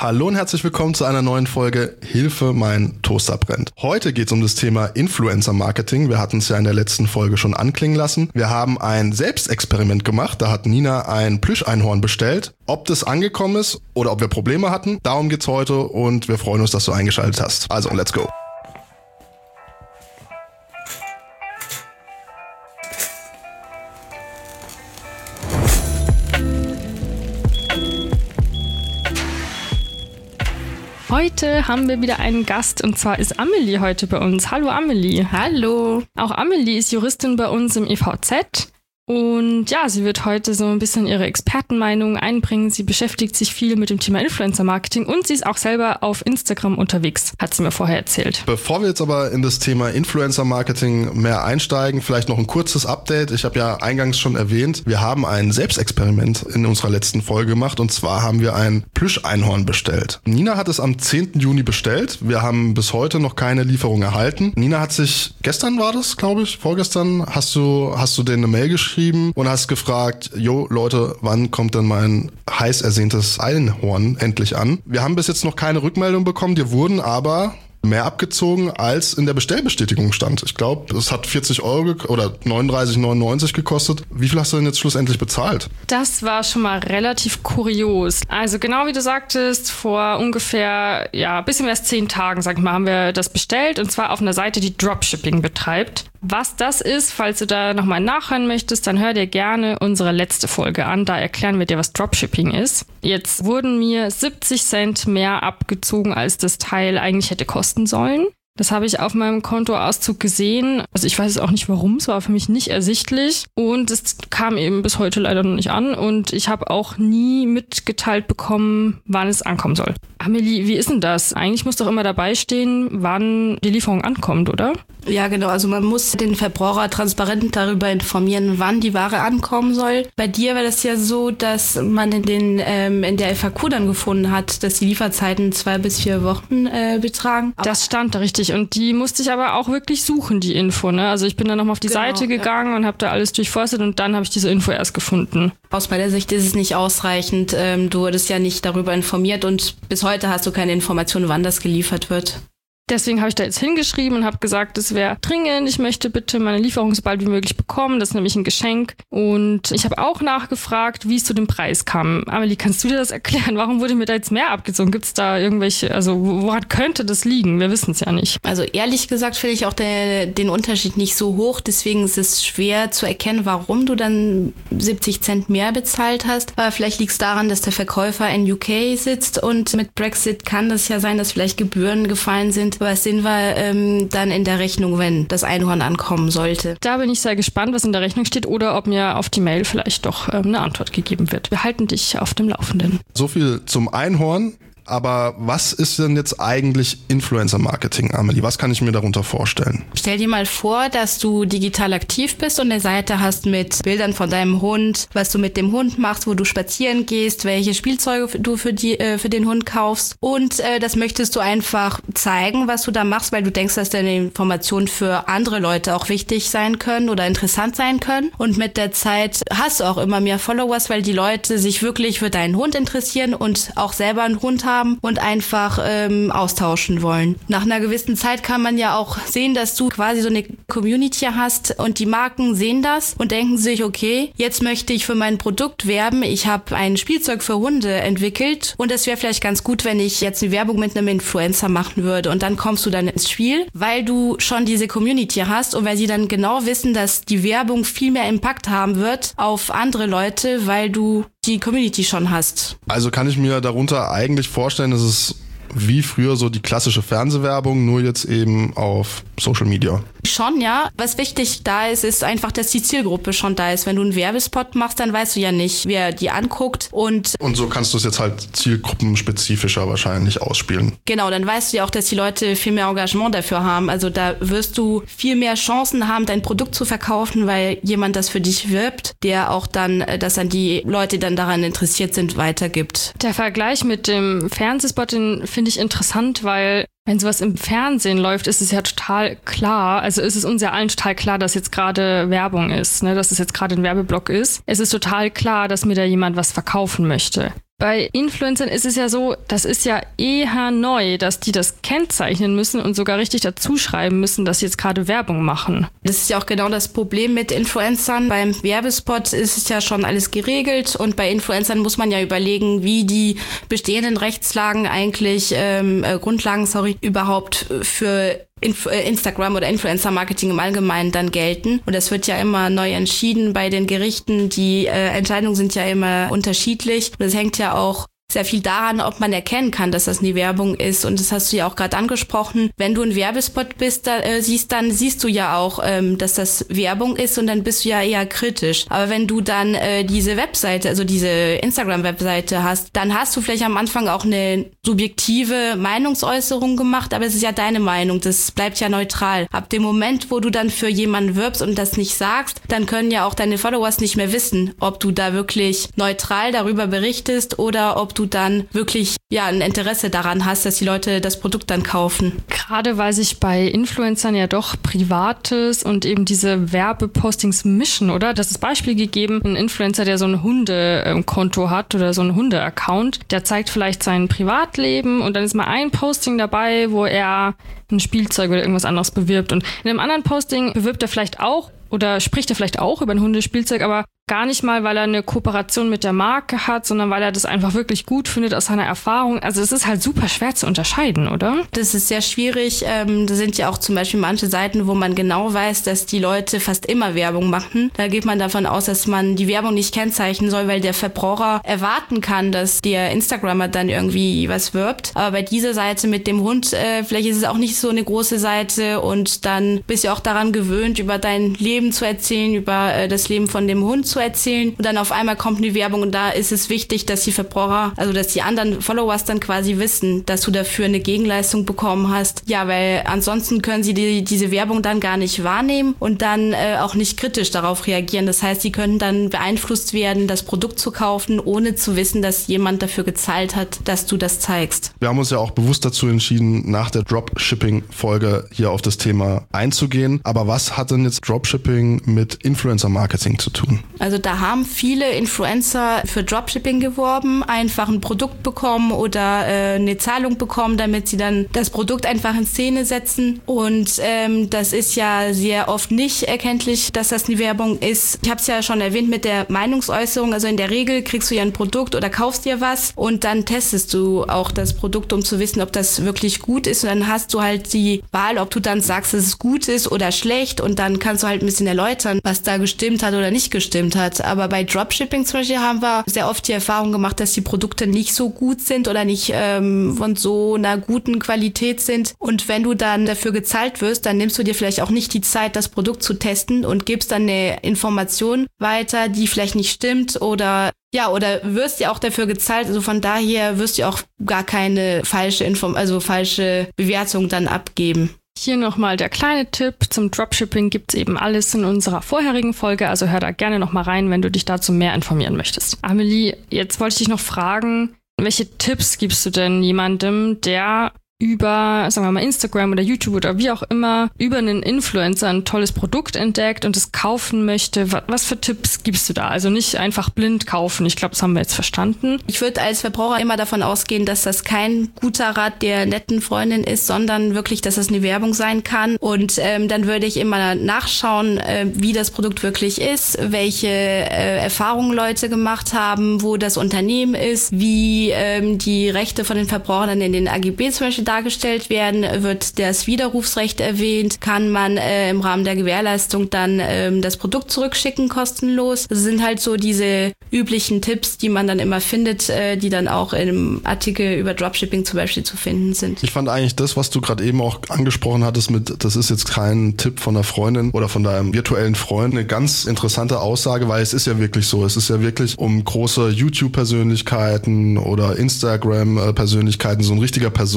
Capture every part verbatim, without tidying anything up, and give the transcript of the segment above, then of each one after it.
Hallo und herzlich willkommen zu einer neuen Folge Hilfe, mein Toaster brennt. Heute geht es um das Thema Influencer-Marketing. Wir hatten es ja in der letzten Folge schon anklingen lassen. Wir haben ein Selbstexperiment gemacht. Da hat Nina ein Plüscheinhorn bestellt. Ob das angekommen ist oder ob wir Probleme hatten, darum geht's heute und wir freuen uns, dass du eingeschaltet hast. Also, let's go. Heute haben wir wieder einen Gast und zwar ist Amelie heute bei uns. Hallo Amelie. Hallo. Auch Amelie ist Juristin bei uns im E V Z und ja, sie wird heute so ein bisschen ihre Expertenmeinung einbringen. Sie beschäftigt sich viel mit dem Thema Influencer-Marketing und sie ist auch selber auf Instagram unterwegs, hat sie mir vorher erzählt. Bevor wir jetzt aber in das Thema Influencer-Marketing mehr einsteigen, vielleicht noch ein kurzes Update. Ich habe ja eingangs schon erwähnt, wir haben ein Selbstexperiment in unserer letzten Folge gemacht und zwar haben wir ein Plüscheinhorn bestellt. Nina hat es am zehnten Juni bestellt. Wir haben bis heute noch keine Lieferung erhalten. Nina hat sich, gestern war das, glaube ich, vorgestern, hast du, hast du denen eine Mail geschrieben und hast gefragt, jo Leute, wann kommt denn mein heiß ersehntes Einhorn endlich an? Wir haben bis jetzt noch keine Rückmeldung bekommen, die wurden aber mehr abgezogen, als in der Bestellbestätigung stand. Ich glaube, es hat vierzig Euro ge- oder neununddreißig neunundneunzig gekostet. Wie viel hast du denn jetzt schlussendlich bezahlt? Das war schon mal relativ kurios. Also genau wie du sagtest, vor ungefähr, ja, ein bisschen mehr als zehn Tagen, sag ich mal, haben wir das bestellt und zwar auf einer Seite, die Dropshipping betreibt. Was das ist, falls du da nochmal nachhören möchtest, dann hör dir gerne unsere letzte Folge an. Da erklären wir dir, was Dropshipping ist. Jetzt wurden mir siebzig Cent mehr abgezogen, als das Teil eigentlich hätte kosten sollen. Das habe ich auf meinem Kontoauszug gesehen. Also ich weiß auch nicht warum, es war für mich nicht ersichtlich. Und es kam eben bis heute leider noch nicht an. Und ich habe auch nie mitgeteilt bekommen, wann es ankommen soll. Amelie, wie ist denn das? Eigentlich muss doch immer dabei stehen, wann die Lieferung ankommt, oder? Ja, genau. Also man muss den Verbraucher transparent darüber informieren, wann die Ware ankommen soll. Bei dir war das ja so, dass man in, den, ähm, in der F A Q dann gefunden hat, dass die Lieferzeiten zwei bis vier Wochen äh, betragen. Das stand da richtig. Und die musste ich aber auch wirklich suchen, die Info. Ne? Also ich bin dann nochmal auf die genau, Seite gegangen ja. und habe da alles durchforstet und dann habe ich diese Info erst gefunden. Aus meiner Sicht ist es nicht ausreichend. Ähm, du wurdest ja nicht darüber informiert und bis heute hast du keine Information, wann das geliefert wird. Deswegen habe ich da jetzt hingeschrieben und habe gesagt, es wäre dringend, ich möchte bitte meine Lieferung so bald wie möglich bekommen, das ist nämlich ein Geschenk. Und ich habe auch nachgefragt, wie es zu dem Preis kam. Amelie, kannst du dir das erklären? Warum wurde mir da jetzt mehr abgezogen? Gibt es da irgendwelche, also woran könnte das liegen? Wir wissen es ja nicht. Also ehrlich gesagt finde ich auch der, den Unterschied nicht so hoch, deswegen ist es schwer zu erkennen, warum du dann siebzig Cent mehr bezahlt hast. Aber vielleicht liegt es daran, dass der Verkäufer in U K sitzt und mit Brexit kann das ja sein, dass vielleicht Gebühren gefallen sind. Aber es sehen wir ähm, dann in der Rechnung, wenn das Einhorn ankommen sollte. Da bin ich sehr gespannt, was in der Rechnung steht oder ob mir auf die Mail vielleicht doch ähm, eine Antwort gegeben wird. Wir halten dich auf dem Laufenden. So viel zum Einhorn. Aber was ist denn jetzt eigentlich Influencer-Marketing, Amelie? Was kann ich mir darunter vorstellen? Stell dir mal vor, dass du digital aktiv bist und eine Seite hast mit Bildern von deinem Hund, was du mit dem Hund machst, wo du spazieren gehst, welche Spielzeuge du für, die, äh, für den Hund kaufst. Und äh, das möchtest du einfach zeigen, was du da machst, weil du denkst, dass deine Informationen für andere Leute auch wichtig sein können oder interessant sein können. Und mit der Zeit hast du auch immer mehr Followers, weil die Leute sich wirklich für deinen Hund interessieren und auch selber einen Hund haben und einfach ähm, austauschen wollen. Nach einer gewissen Zeit kann man ja auch sehen, dass du quasi so eine Community hast und die Marken sehen das und denken sich, okay, jetzt möchte ich für mein Produkt werben. Ich habe ein Spielzeug für Hunde entwickelt und es wäre vielleicht ganz gut, wenn ich jetzt eine Werbung mit einem Influencer machen würde und dann kommst du dann ins Spiel, weil du schon diese Community hast und weil sie dann genau wissen, dass die Werbung viel mehr Impact haben wird auf andere Leute, weil du die Community schon hast. Also kann ich mir darunter eigentlich vorstellen, dass es wie früher so die klassische Fernsehwerbung, nur jetzt eben auf Social Media. Schon, ja. Was wichtig da ist, ist einfach, dass die Zielgruppe schon da ist. Wenn du einen Werbespot machst, dann weißt du ja nicht, wer die anguckt. Und und so kannst du es jetzt halt zielgruppenspezifischer wahrscheinlich ausspielen. Genau, dann weißt du ja auch, dass die Leute viel mehr Engagement dafür haben. Also da wirst du viel mehr Chancen haben, dein Produkt zu verkaufen, weil jemand das für dich wirbt, der auch dann das an die Leute, die dann daran interessiert sind, weitergibt. Der Vergleich mit dem Fernsehspot, den finde ich interessant, weil wenn sowas im Fernsehen läuft, ist es ja total klar, also ist es uns ja allen total klar, dass jetzt gerade Werbung ist, ne, dass es jetzt gerade ein Werbeblock ist. Es ist total klar, dass mir da jemand was verkaufen möchte. bei Influencern ist es ja so, das ist ja eher neu, dass die das kennzeichnen müssen und sogar richtig dazu schreiben müssen, dass sie jetzt gerade Werbung machen. Das ist ja auch genau das Problem mit Influencern. Beim Werbespot ist es ja schon alles geregelt und bei Influencern muss man ja überlegen, wie die bestehenden Rechtslagen eigentlich, ähm, äh, Grundlagen, sorry, überhaupt für Inf- Instagram oder Influencer-Marketing im Allgemeinen dann gelten. Und das wird ja immer neu entschieden bei den Gerichten. Die äh, Entscheidungen sind ja immer unterschiedlich. Und das hängt ja auch sehr viel daran, ob man erkennen kann, dass das eine Werbung ist. Und das hast du ja auch gerade angesprochen. Wenn du einen Werbespot bist, da, äh, siehst, dann siehst du ja auch, ähm, dass das Werbung ist und dann bist du ja eher kritisch. Aber wenn du dann äh, diese Webseite, also diese Instagram-Webseite hast, dann hast du vielleicht am Anfang auch eine subjektive Meinungsäußerung gemacht, aber es ist ja deine Meinung, das bleibt ja neutral. Ab dem Moment, wo du dann für jemanden wirbst und das nicht sagst, dann können ja auch deine Followers nicht mehr wissen, ob du da wirklich neutral darüber berichtest oder ob du du dann wirklich ja ein Interesse daran hast, dass die Leute das Produkt dann kaufen. Gerade weil sich bei Influencern ja doch Privates und eben diese Werbepostings mischen, oder? Das ist Beispiel gegeben, ein Influencer, der so ein Hundekonto hat oder so ein Hunde-Account, der zeigt vielleicht sein Privatleben und dann ist mal ein Posting dabei, wo er ein Spielzeug oder irgendwas anderes bewirbt und in einem anderen Posting bewirbt er vielleicht auch oder spricht er vielleicht auch über ein Hundespielzeug, aber gar nicht mal, weil er eine Kooperation mit der Marke hat, sondern weil er das einfach wirklich gut findet aus seiner Erfahrung. Also es ist halt super schwer zu unterscheiden, oder? Das ist sehr schwierig. Ähm, da sind ja auch zum Beispiel manche Seiten, wo man genau weiß, dass die Leute fast immer Werbung machen. Da geht man davon aus, dass man die Werbung nicht kennzeichnen soll, weil der Verbraucher erwarten kann, dass der Instagrammer dann irgendwie was wirbt. Aber bei dieser Seite mit dem Hund, äh, vielleicht ist es auch nicht so eine große Seite und dann bist du auch daran gewöhnt, über dein Leben zu erzählen, über äh, das Leben von dem Hund zu erzählen und dann auf einmal kommt eine Werbung und da ist es wichtig, dass die Verbraucher, also dass die anderen Followers dann quasi wissen, dass du dafür eine Gegenleistung bekommen hast. Ja, weil ansonsten können sie die, diese Werbung dann gar nicht wahrnehmen und dann äh, auch nicht kritisch darauf reagieren. Das heißt, sie können dann beeinflusst werden, das Produkt zu kaufen, ohne zu wissen, dass jemand dafür gezahlt hat, dass du das zeigst. Wir haben uns ja auch bewusst dazu entschieden, nach der Dropshipping-Folge hier auf das Thema einzugehen. Aber was hat denn jetzt Dropshipping mit Influencer-Marketing zu tun? Also da haben viele Influencer für Dropshipping geworben, einfach ein Produkt bekommen oder äh, eine Zahlung bekommen, damit sie dann das Produkt einfach in Szene setzen. Und ähm, das ist ja sehr oft nicht erkenntlich, dass das eine Werbung ist. Ich habe es ja schon erwähnt mit der Meinungsäußerung. Also in der Regel kriegst du ja ein Produkt oder kaufst dir was und dann testest du auch das Produkt, um zu wissen, ob das wirklich gut ist. Und dann hast du halt die Wahl, ob du dann sagst, dass es gut ist oder schlecht. Und dann kannst du halt ein bisschen erläutern, was da gestimmt hat oder nicht gestimmt hat. Aber bei Dropshipping zum Beispiel haben wir sehr oft die Erfahrung gemacht, dass die Produkte nicht so gut sind oder nicht ähm, von so einer guten Qualität sind. Und wenn du dann dafür gezahlt wirst, dann nimmst du dir vielleicht auch nicht die Zeit, das Produkt zu testen und gibst dann eine Information weiter, die vielleicht nicht stimmt oder ja, oder wirst ja auch dafür gezahlt. Also von daher wirst du auch gar keine falsche Inform- also falsche Bewertung dann abgeben. Hier nochmal der kleine Tipp. Zum Dropshipping gibt's eben alles in unserer vorherigen Folge, also hör da gerne nochmal rein, wenn du dich dazu mehr informieren möchtest. Amelie, jetzt wollte ich dich noch fragen, welche Tipps gibst du denn jemandem, der über, sagen wir mal, Instagram oder YouTube oder wie auch immer, über einen Influencer ein tolles Produkt entdeckt und es kaufen möchte? Was für Tipps gibst du da? Also nicht einfach blind kaufen. Ich glaube, das haben wir jetzt verstanden. Ich würde als Verbraucher immer davon ausgehen, dass das kein guter Rat der netten Freundin ist, sondern wirklich, dass das eine Werbung sein kann. Und ähm, dann würde ich immer nachschauen, äh, wie das Produkt wirklich ist, welche äh, Erfahrungen Leute gemacht haben, wo das Unternehmen ist, wie ähm, die Rechte von den Verbrauchern dann in den A G B zum Beispiel dargestellt werden, wird das Widerrufsrecht erwähnt, kann man äh, im Rahmen der Gewährleistung dann ähm, das Produkt zurückschicken, kostenlos. Das sind halt so diese üblichen Tipps, die man dann immer findet, äh, die dann auch im Artikel über Dropshipping zum Beispiel zu finden sind. Ich fand eigentlich das, was du gerade eben auch angesprochen hattest mit, das ist jetzt kein Tipp von der Freundin oder von deinem virtuellen Freund, eine ganz interessante Aussage, weil es ist ja wirklich so, es ist ja wirklich um große YouTube-Persönlichkeiten oder Instagram-Persönlichkeiten, so ein richtiger Personenkult.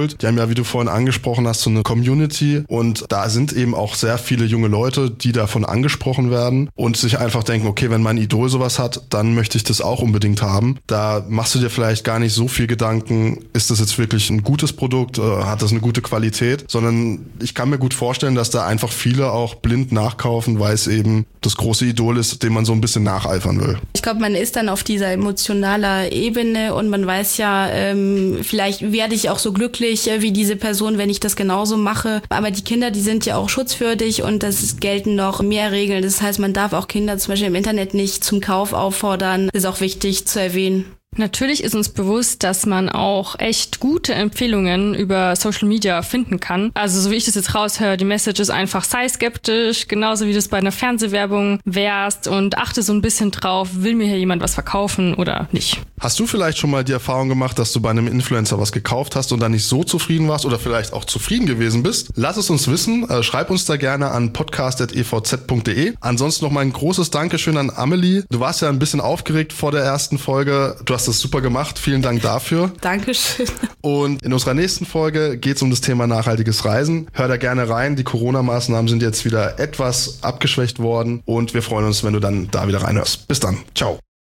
abgeholt. Die haben ja, wie du vorhin angesprochen hast, so eine Community und da sind eben auch sehr viele junge Leute, die davon angesprochen werden und sich einfach denken, okay, wenn mein Idol sowas hat, dann möchte ich das auch unbedingt haben. Da machst du dir vielleicht gar nicht so viel Gedanken, ist das jetzt wirklich ein gutes Produkt, hat das eine gute Qualität, sondern ich kann mir gut vorstellen, dass da einfach viele auch blind nachkaufen, weil es eben das große Idol ist, dem man so ein bisschen nacheifern will. Ich glaube, man ist dann auf dieser emotionaler Ebene und man weiß ja, ähm, vielleicht werde ich auch so glücklich äh, wie diese Person, wenn ich das genauso mache. Aber die Kinder, die sind ja auch schutzwürdig und das gelten noch mehr Regeln. Das heißt, man darf auch Kinder zum Beispiel im Internet nicht zum Kauf auffordern. Das ist auch wichtig zu erwähnen. Natürlich ist uns bewusst, dass man auch echt gute Empfehlungen über Social Media finden kann. Also so wie ich das jetzt raushöre, die Message ist einfach, sei skeptisch, genauso wie du es bei einer Fernsehwerbung wärst und achte so ein bisschen drauf, will mir hier jemand was verkaufen oder nicht. Hast du vielleicht schon mal die Erfahrung gemacht, dass du bei einem Influencer was gekauft hast und dann nicht so zufrieden warst oder vielleicht auch zufrieden gewesen bist? Lass es uns wissen, äh, schreib uns da gerne an podcast at e v z punkt d e. Ansonsten noch mal ein großes Dankeschön an Amelie. Du warst ja ein bisschen aufgeregt vor der ersten Folge. Du hast das super gemacht. Vielen Dank dafür. Dankeschön. Und in unserer nächsten Folge geht es um das Thema nachhaltiges Reisen. Hör da gerne rein. Die Corona-Maßnahmen sind jetzt wieder etwas abgeschwächt worden und wir freuen uns, wenn du dann da wieder reinhörst. Bis dann. Ciao.